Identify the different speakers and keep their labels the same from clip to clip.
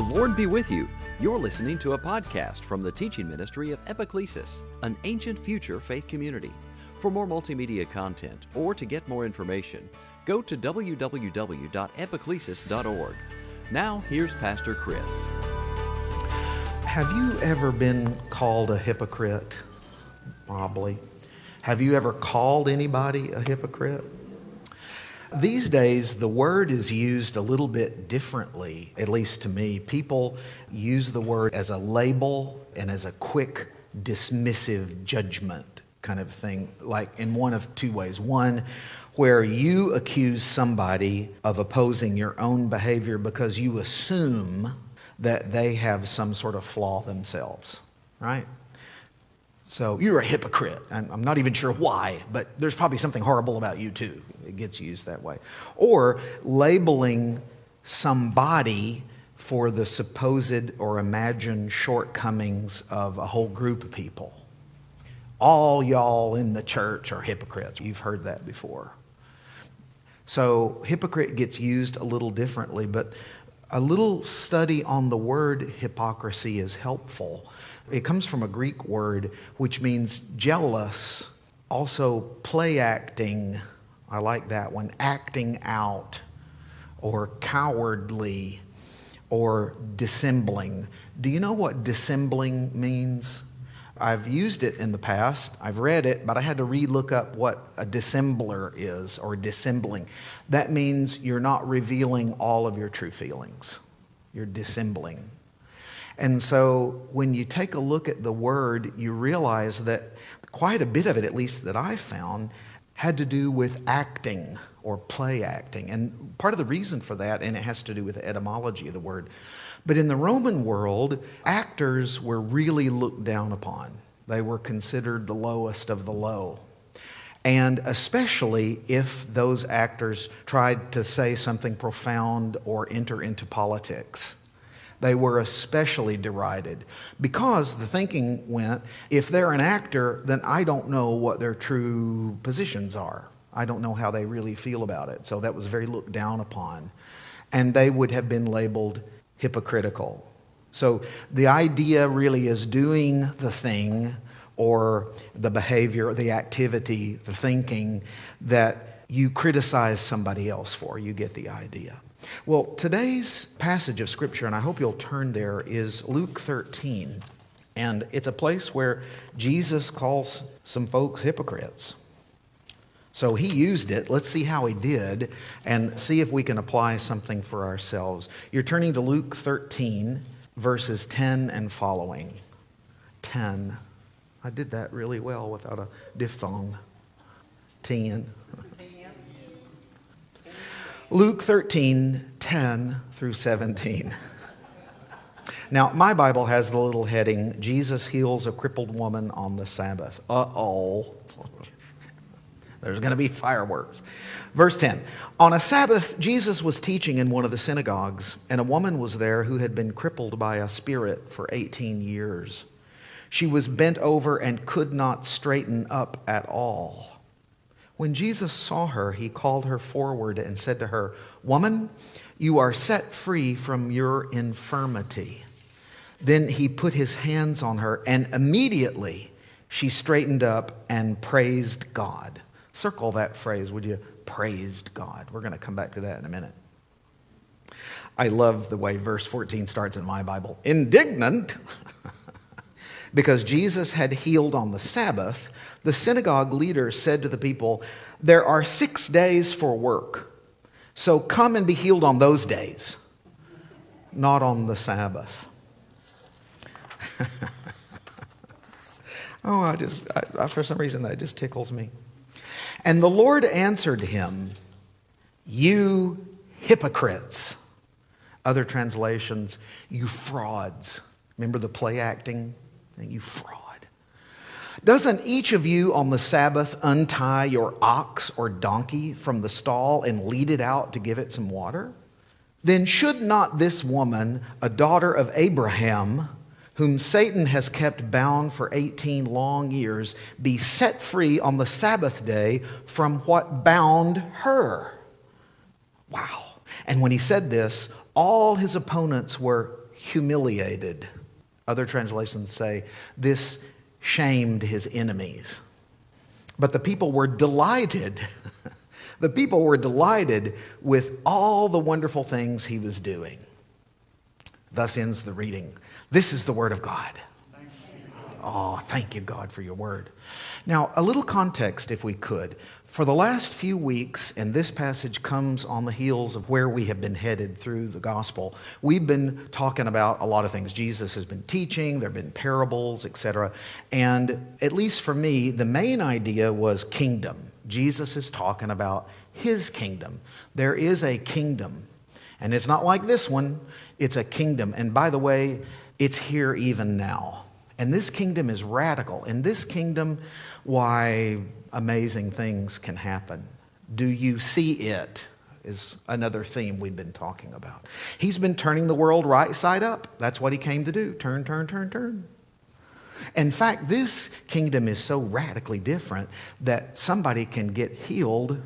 Speaker 1: The Lord be with you. You're listening to a podcast from the teaching ministry of Epiclesis, an ancient future faith community. For more multimedia content or to get more information, go to www.epiclesis.org. Now, here's Pastor Chris.
Speaker 2: Have you ever been called a hypocrite? Probably. Have you ever called anybody a hypocrite? These days, the word is used a little bit differently, at least to me. People use the word as a label and as a quick, dismissive judgment kind of thing, like in one of two ways. One, where you accuse somebody of opposing your own behavior because you assume that they have some sort of flaw themselves, right? So you're a hypocrite. I'm not even sure why, but there's probably something horrible about you too. It gets used that way. Or labeling somebody for the supposed or imagined shortcomings of a whole group of people. All y'all in the church are hypocrites. You've heard that before. So hypocrite gets used a little differently, but a little study on the word hypocrisy is helpful. It comes from a Greek word which means jealous, also play acting. I like that one. Acting out, or cowardly, or dissembling. Do you know what dissembling means? I've used it in the past. I've read it, but I had to re-look up what a dissembler is, or dissembling. That means you're not revealing all of your true feelings. You're dissembling. And so when you take a look at the word, you realize that quite a bit of it, at least that I found, had to do with acting or play acting. And part of the reason for that, and it has to do with the etymology of the word, but in the Roman world, actors were really looked down upon. They were considered the lowest of the low. And especially if those actors tried to say something profound or enter into politics. They were especially derided because the thinking went, if they're an actor, then I don't know what their true positions are. I don't know how they really feel about it. So that was very looked down upon. And they would have been labeled hypocritical. So the idea really is doing the thing or the behavior, the activity, the thinking that you criticize somebody else for. You get the idea. Well, today's passage of Scripture, and I hope you'll turn there, is Luke 13. And it's a place where Jesus calls some folks hypocrites. So he used it. Let's see how he did and see if we can apply something for ourselves. You're turning to Luke 13, verses 10 and following. 10. I did that really well without a diphthong. 10. Luke 13, 10 through 17. Now, my Bible has the little heading, Jesus heals a crippled woman on the Sabbath. Uh-oh. There's going to be fireworks. Verse 10. On a Sabbath, Jesus was teaching in one of the synagogues, and a woman was there who had been crippled by a spirit for 18 years. She was bent over and could not straighten up at all. When Jesus saw her, he called her forward and said to her, "Woman, you are set free from your infirmity." Then he put his hands on her, and immediately she straightened up and praised God. Circle that phrase, would you? Praised God. We're going to come back to that in a minute. I love the way verse 14 starts in my Bible. Indignant, because Jesus had healed on the Sabbath, the synagogue leader said to the people, "There are 6 days for work, so come and be healed on those days, not on the Sabbath." I for some reason that just tickles me. And the Lord answered him, "You hypocrites." Other translations, "You frauds." Remember the play acting? You fraud. Doesn't each of you on the Sabbath untie your ox or donkey from the stall and lead it out to give it some water? Then should not this woman, a daughter of Abraham, whom Satan has kept bound for 18 long years, be set free on the Sabbath day from what bound her? Wow. And when he said this, all his opponents were humiliated. Other translations say, this shamed his enemies. But the people were delighted. The people were delighted with all the wonderful things he was doing. Thus ends the reading. This is the word of God. Oh, thank you, God, for your word. Now, a little context, if we could. For the last few weeks, and this passage comes on the heels of where we have been headed through the gospel, we've been talking about a lot of things. Jesus has been teaching, there have been parables, etc. And at least for me, the main idea was kingdom. Jesus is talking about his kingdom. There is a kingdom. And it's not like this one, it's a kingdom. And by the way, it's here even now. And this kingdom is radical. In this kingdom, why, amazing things can happen. Do you see it? Is another theme we've been talking about. He's been turning the world right side up. That's what he came to do. Turn, turn, turn, turn. In fact, this kingdom is so radically different that somebody can get healed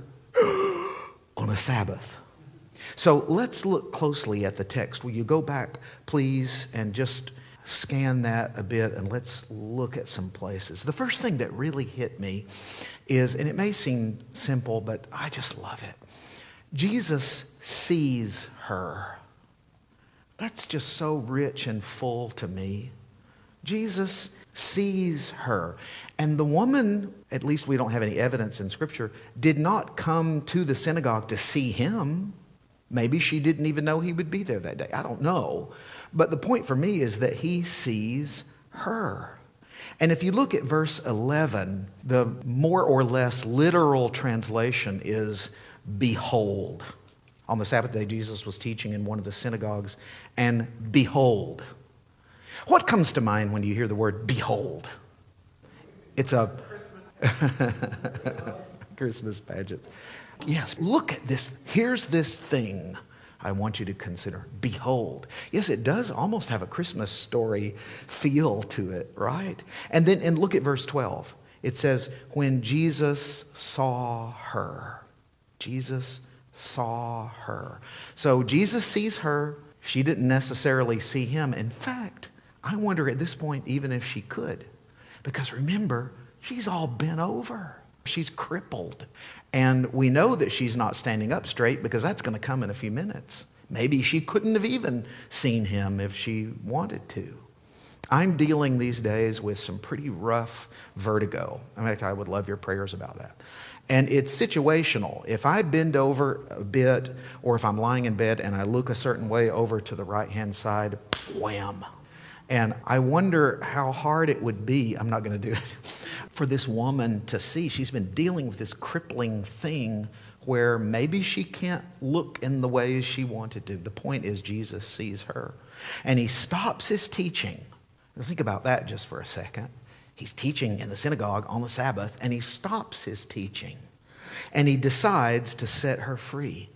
Speaker 2: on a Sabbath. So let's look closely at the text. Will you go back, please, and just scan that a bit, and let's look at some places. The first thing that really hit me is, and it may seem simple, but I just love it. Jesus sees her. That's just so rich and full to me. Jesus sees her. And the woman, at least we don't have any evidence in Scripture, did not come to the synagogue to see him. Maybe she didn't even know he would be there that day. I don't know. But the point for me is that he sees her. And if you look at verse 11, the more or less literal translation is, behold. On the Sabbath day, Jesus was teaching in one of the synagogues, and behold. What comes to mind when you hear the word behold? It's a Christmas pageant. Yes, look at this. Here's this thing I want you to consider. Behold. Yes, it does almost have a Christmas story feel to it, right? And look at verse 12. It says, when Jesus saw her. Jesus saw her. So Jesus sees her. She didn't necessarily see him. In fact, I wonder at this point even if she could. Because remember, she's all bent over. She's crippled. And we know that she's not standing up straight because that's going to come in a few minutes. Maybe she couldn't have even seen him if she wanted to. I'm dealing these days with some pretty rough vertigo. In fact, I would love your prayers about that. And it's situational. If I bend over a bit, or if I'm lying in bed and I look a certain way over to the right-hand side, wham. And I wonder how hard it would be, I'm not going to do it, for this woman to see. She's been dealing with this crippling thing where maybe she can't look in the ways she wanted to. The point is Jesus sees her. And he stops his teaching. Now think about that just for a second. He's teaching in the synagogue on the Sabbath, and he stops his teaching. And he decides to set her free.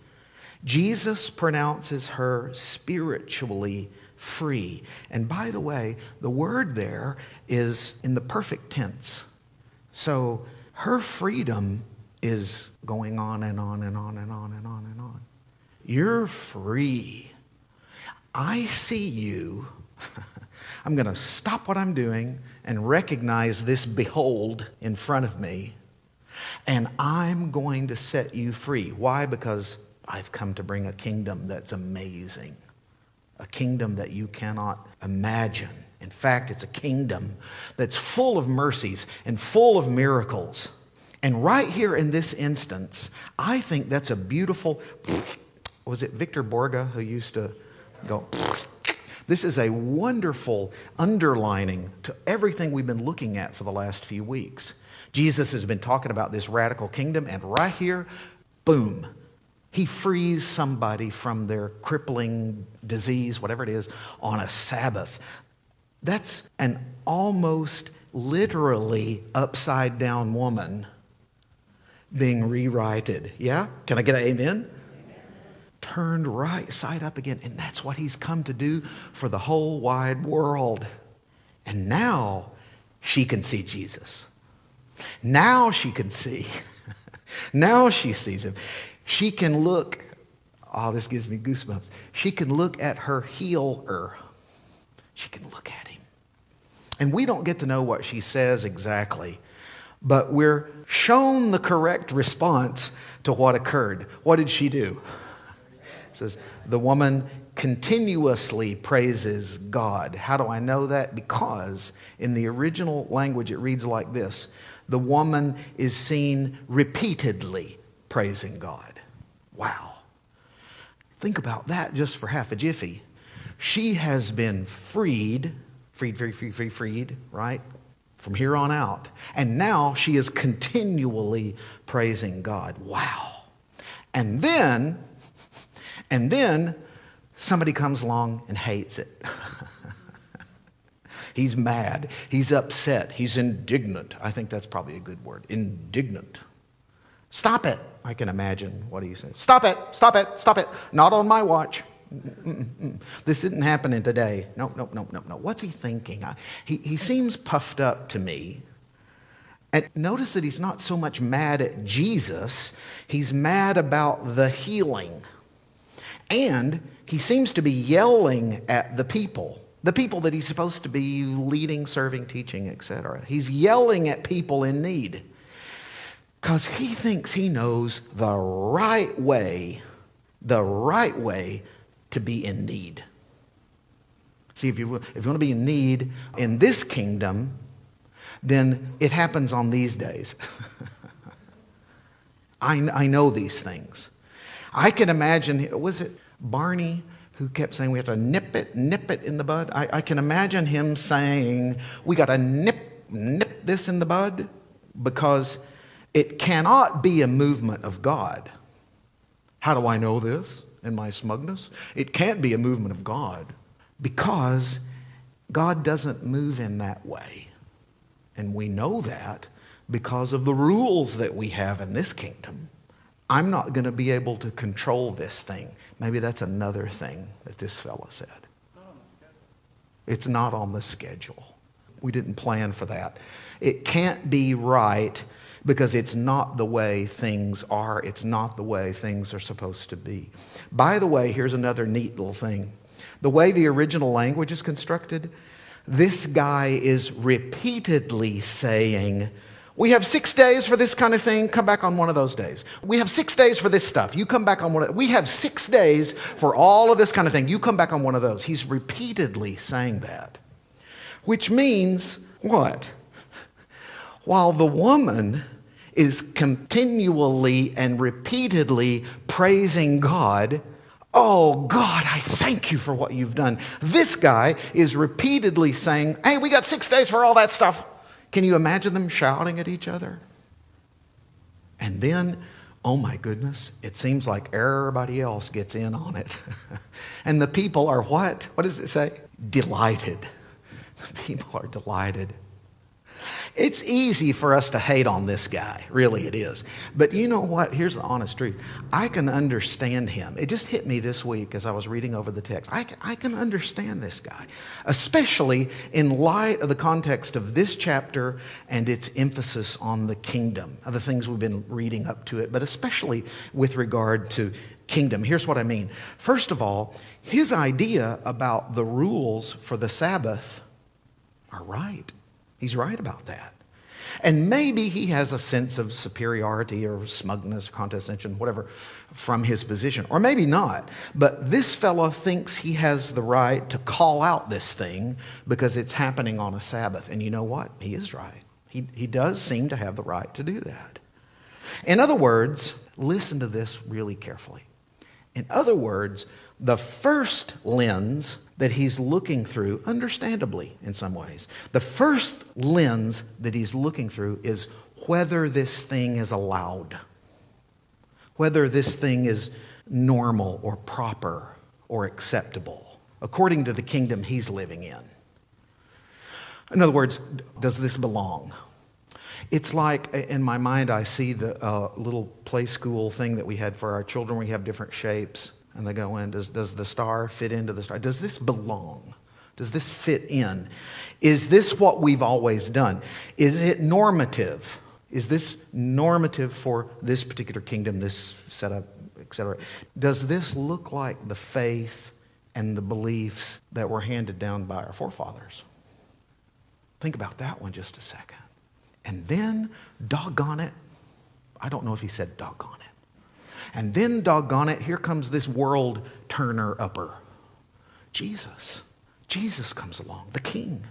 Speaker 2: Jesus pronounces her spiritually free. And by the way, the word there is in the perfect tense. So her freedom is going on and on and on and on and on and on. You're free. I see you. I'm going to stop what I'm doing and recognize this behold in front of me. And I'm going to set you free. Why? Because I've come to bring a kingdom that's amazing. A kingdom that you cannot imagine. In fact, it's a kingdom that's full of mercies and full of miracles. And right here in this instance, I think that's a beautiful, was it Victor Borga who used to go, this is a wonderful underlining to everything we've been looking at for the last few weeks. Jesus has been talking about this radical kingdom, and right here, boom, he frees somebody from their crippling disease, whatever it is, on a Sabbath. That's an almost literally upside down woman being rewrited. Yeah? Can I get an amen? Turned right side up again. And that's what he's come to do for the whole wide world. And now she can see Jesus. Now she can see. Now she sees him. She can look, oh, this gives me goosebumps. She can look at her healer. She can look at him. And we don't get to know what she says exactly, but we're shown the correct response to what occurred. What did she do? It says, the woman continuously praises God. How do I know that? Because in the original language it reads like this. The woman is seen repeatedly praising God. Wow. Think about that just for half a jiffy. She has been freed, right? From here on out. And now she is continually praising God. Wow. And then somebody comes along and hates it. He's mad. He's upset. He's indignant. I think that's probably a good word. Indignant. Stop it. I can imagine what he says. Stop it. Stop it. Stop it. Not on my watch. This isn't happening today. No. What's he thinking? He seems puffed up to me. And notice that he's not so much mad at Jesus. He's mad about the healing. And he seems to be yelling at the people that he's supposed to be leading, serving, teaching, etc. He's yelling at people in need because he thinks he knows the right way to be in need. See, if you want to be in need in this kingdom, then it happens on these days. I know these things. I can imagine, was it Barney who kept saying we have to nip it in the bud? I can imagine him saying we got to nip this in the bud because it cannot be a movement of God. How do I know this in my smugness? It can't be a movement of God because God doesn't move in that way. And we know that because of the rules that we have in this kingdom. I'm not going to be able to control this thing. Maybe that's another thing that this fellow said. It's not on the schedule. We didn't plan for that. It can't be right because it's not the way things are. It's not the way things are supposed to be. By the way, here's another neat little thing. The way the original language is constructed, this guy is repeatedly saying, we have 6 days for this kind of thing. Come back on one of those days. We have 6 days for this stuff. You come back on one of those. We have 6 days for all of this kind of thing. You come back on one of those. He's repeatedly saying that. Which means what? While the woman is continually and repeatedly praising God, oh God, I thank you for what you've done. This guy is repeatedly saying, hey, we got 6 days for all that stuff. Can you imagine them shouting at each other? And then, oh my goodness, it seems like everybody else gets in on it. And the people are what? What does it say? Delighted. The people are delighted. It's easy for us to hate on this guy. Really, it is. But you know what? Here's the honest truth. I can understand him. It just hit me this week as I was reading over the text. I can understand this guy, especially in light of the context of this chapter and its emphasis on the kingdom, of the things we've been reading up to it, but especially with regard to kingdom. Here's what I mean. First of all, his idea about the rules for the Sabbath are right. He's right about that. And maybe he has a sense of superiority or smugness, condescension, whatever, from his position. Or maybe not. But this fellow thinks he has the right to call out this thing because it's happening on a Sabbath. And you know what? He is right. He does seem to have the right to do that. In other words, listen to this really carefully. In other words, the first lens that he's looking through, understandably in some ways, the first lens that he's looking through is whether this thing is allowed, whether this thing is normal or proper or acceptable, according to the kingdom he's living in. In other words, does this belong? It's like, in my mind, I see the little play school thing that we had for our children. We have different shapes. And they go in, does the star fit into the star? Does this belong? Does this fit in? Is this what we've always done? Is it normative? Is this normative for this particular kingdom, this setup, etc.? Does this look like the faith and the beliefs that were handed down by our forefathers. Think about that one just a second. And then, doggone it, I don't know if he said doggone it. And then, doggone it, here comes this world turner-upper. Jesus. Jesus comes along, the King.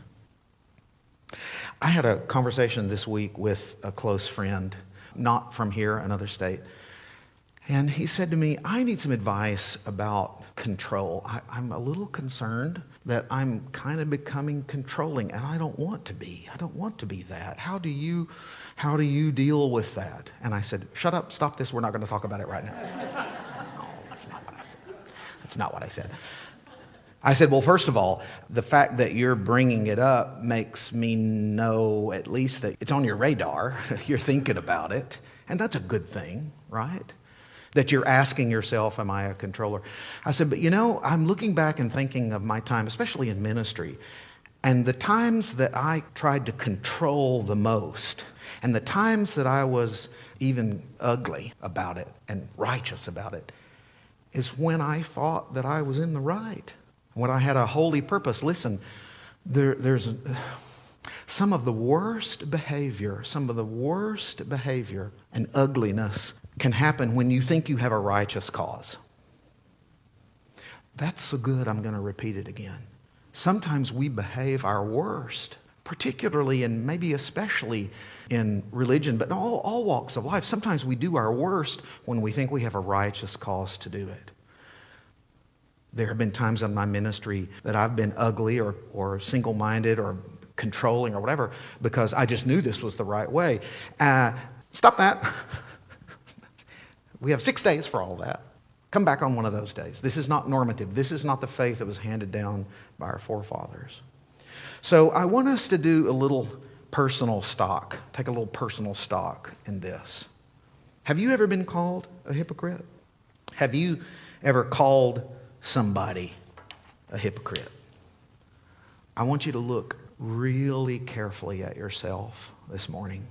Speaker 2: I had a conversation this week with a close friend, not from here, another state. And he said to me, I need some advice about control. I'm a little concerned that I'm kind of becoming controlling, and I don't want to be. I don't want to be that. How do you deal with that? And I said, shut up, stop this. We're not going to talk about it right now. No, that's not what I said. That's not what I said. I said, well, first of all, the fact that you're bringing it up makes me know at least that it's on your radar. You're thinking about it. And that's a good thing, right? That you're asking yourself, am I a controller? I said, but I'm looking back and thinking of my time, especially in ministry, and the times that I tried to control the most, and the times that I was even ugly about it and righteous about it, is when I thought that I was in the right, when I had a holy purpose. Listen, there's some of the worst behavior and ugliness can happen when you think you have a righteous cause. That's so good, I'm going to repeat it again. Sometimes we behave our worst, particularly and maybe especially in religion, but in all walks of life. Sometimes we do our worst when we think we have a righteous cause to do it. There have been times in my ministry that I've been ugly or single-minded or controlling or whatever because I just knew this was the right way. Stop that. We have 6 days for all that. Come back on one of those days. This is not normative. This is not the faith that was handed down by our forefathers. So I want us to do a little personal stock. Take a little personal stock in this. Have you ever been called a hypocrite? Have you ever called somebody a hypocrite? I want you to look really carefully at yourself this morning.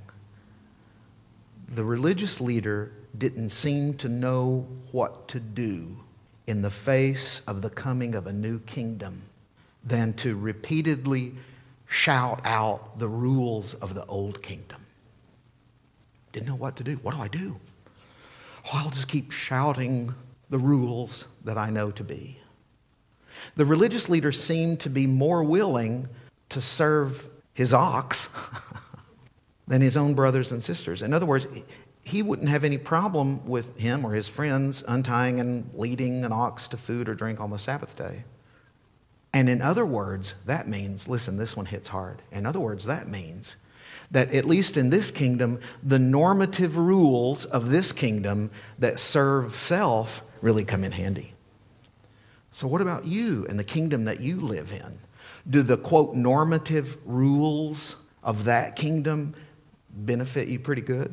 Speaker 2: The religious leader didn't seem to know what to do in the face of the coming of a new kingdom than to repeatedly shout out the rules of the old kingdom. Didn't know what to do. What do I do? Oh, I'll just keep shouting the rules that I know to be. The religious leader seemed to be more willing to serve his ox than his own brothers and sisters. In other words, he wouldn't have any problem with him or his friends untying and leading an ox to food or drink on the Sabbath day. And in other words, that means, listen, this one hits hard. In other words, that means that at least in this kingdom, the normative rules of this kingdom that serve self really come in handy. So what about you and the kingdom that you live in? Do the, quote, normative rules of that kingdom benefit you pretty good?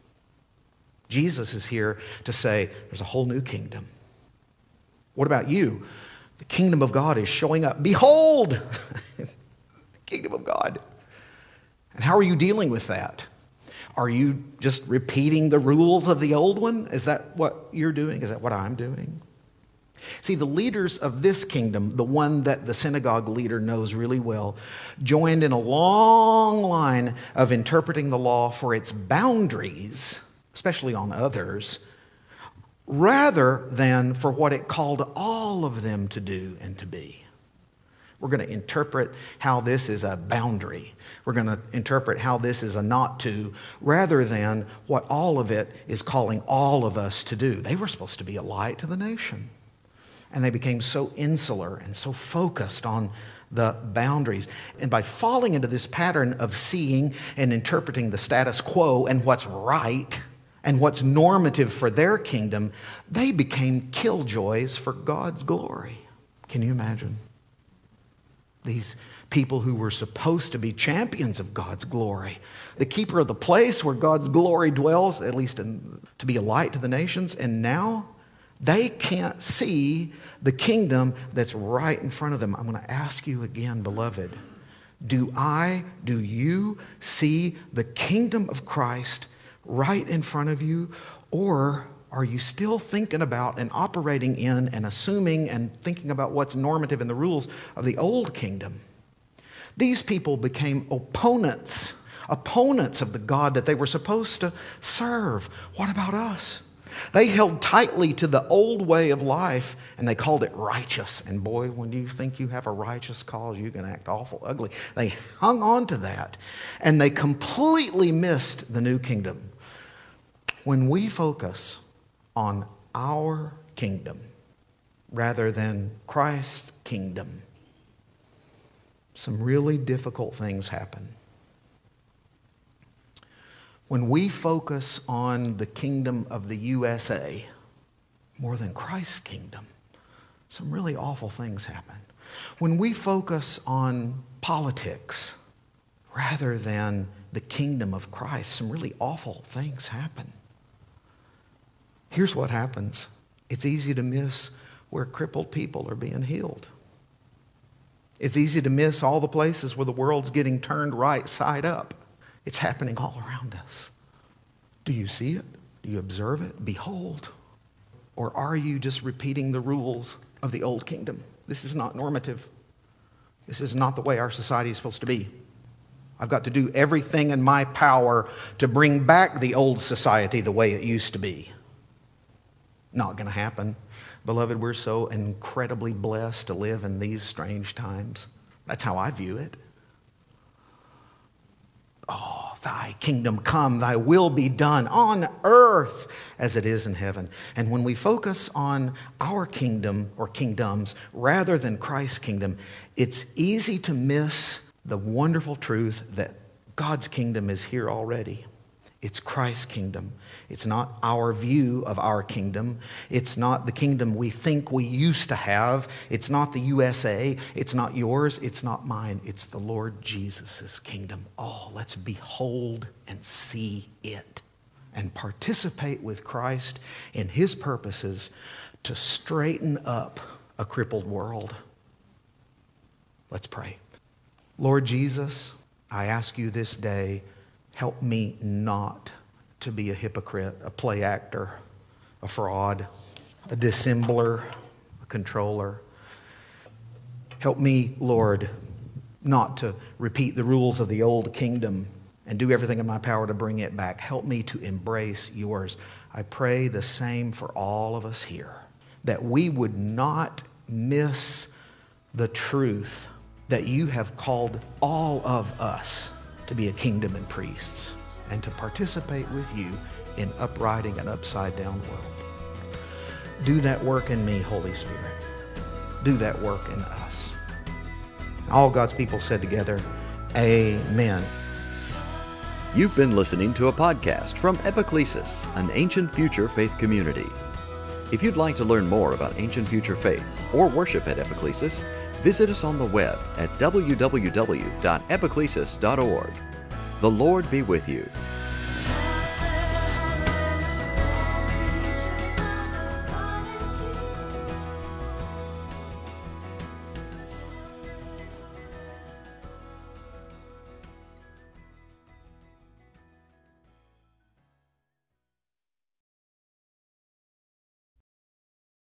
Speaker 2: Jesus is here to say there's a whole new kingdom. What about you? The kingdom of God is showing up. Behold, the kingdom of God. And how are you dealing with that? Are you just repeating the rules of the old one? Is that what you're doing? Is that what I'm doing? See, the leaders of this kingdom, the one that the synagogue leader knows really well, joined in a long line of interpreting the law for its boundaries, especially on others, rather than for what it called all of them to do and to be. We're going to interpret how this is a boundary. We're going to interpret how this is a not to, rather than what all of it is calling all of us to do. They were supposed to be a light to the nation. And they became so insular and so focused on the boundaries. And by falling into this pattern of seeing and interpreting the status quo and what's right and what's normative for their kingdom, they became killjoys for God's glory. Can you imagine? These people who were supposed to be champions of God's glory, the keeper of the place where God's glory dwells, at least to be a light to the nations, and now they can't see the kingdom that's right in front of them. I'm going to ask you again, beloved, do you see the kingdom of Christ right in front of you, or are you still thinking about and operating in and assuming and thinking about what's normative in the rules of the old kingdom? These people became opponents of the God that they were supposed to serve. What about us? They held tightly to the old way of life, and they called it righteous. And boy, when you think you have a righteous cause, you can act awful ugly. They hung on to that, and they completely missed the new kingdom. When we focus on our kingdom rather than Christ's kingdom, some really difficult things happen. When we focus on the kingdom of the USA more than Christ's kingdom, some really awful things happen. When we focus on politics rather than the kingdom of Christ, some really awful things happen. Here's what happens. It's easy to miss where crippled people are being healed. It's easy to miss all the places where the world's getting turned right side up. It's happening all around us. Do you see it? Do you observe it? Behold. Or are you just repeating the rules of the old kingdom? This is not normative. This is not the way our society is supposed to be. I've got to do everything in my power to bring back the old society the way it used to be. Not going to happen. Beloved, we're so incredibly blessed to live in these strange times. That's how I view it. Oh, thy kingdom come, thy will be done on earth as it is in heaven. And when we focus on our kingdom or kingdoms rather than Christ's kingdom, it's easy to miss the wonderful truth that God's kingdom is here already. It's Christ's kingdom. It's not our view of our kingdom. It's not the kingdom we think we used to have. It's not the USA. It's not yours. It's not mine. It's the Lord Jesus' kingdom. Oh, let's behold and see it and participate with Christ in his purposes to straighten up a crippled world. Let's pray. Lord Jesus, I ask you this day, help me not to be a hypocrite, a play actor, a fraud, a dissembler, a controller. Help me, Lord, not to repeat the rules of the old kingdom and do everything in my power to bring it back. Help me to embrace yours. I pray the same for all of us here, that we would not miss the truth that you have called all of us to be a kingdom and priests and to participate with you in uprighting an upside-down world. Do that work in me, Holy Spirit. Do that work in us. All God's people said together, amen.
Speaker 1: You've been listening to a podcast from Epiclesis, an ancient future faith community. If you'd like to learn more about ancient future faith or worship at Epiclesis, visit us on the web at www.epiclesis.org. The Lord be with you.